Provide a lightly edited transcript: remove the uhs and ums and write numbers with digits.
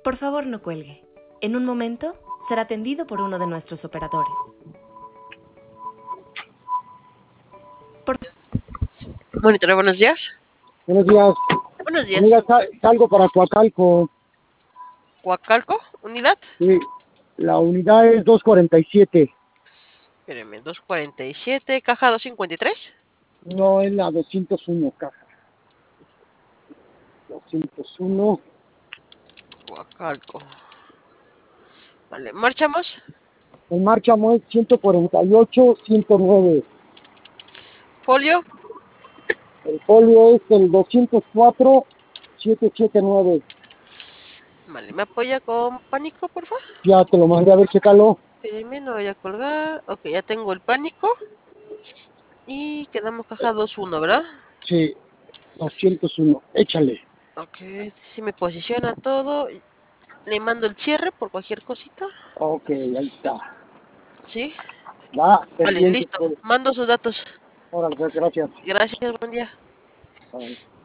Por favor, no cuelgue. En un momento será atendido por uno de nuestros operadores. Monitor, buenos días. Buenos días. Buenos días. Mira, salgo para Coacalco. ¿Coacalco? ¿Unidad? Sí, la unidad es 247. Espéreme, 247, caja 253. No, es la 201, caja. 201. Coacalco. Vale, marchamos. En marcha es 148, 109. Folio. El folio es el 204, 779. Vale, ¿me apoya con pánico, por favor? Ya te lo mandé, a ver, chécalo. Espéreme, no voy a colgar. Ok, ya tengo el pánico. Y quedamos caja 21, ¿verdad? Sí, 201. Échale. Ok, si me posiciona todo. Le mando el cierre por cualquier cosita. Ok, ahí está. ¿Sí? Va, Vale, pendiente, listo. pues. Mando sus datos. Órale, pues, gracias. Gracias, buen día. Bye.